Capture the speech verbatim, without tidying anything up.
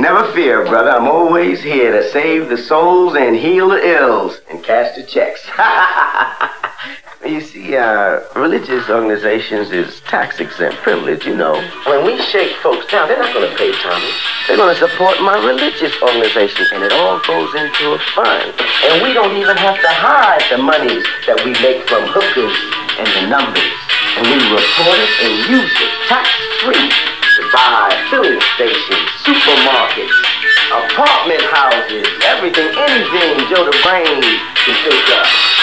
Never fear, brother. I'm always here to save the souls and heal the ills and cash the checks. You see, uh, religious organizations is tax-exempt privilege, you know. When we shake folks down, they're not going to pay Tommy. They're going to support my religious organization, and it all goes into a fund. And we don't even have to hide the monies that we make from hookers and the numbers. And we report it and use it tax-free to buy filling stations, supermarkets, apartment houses, everything, anything Joe the Brain can think of.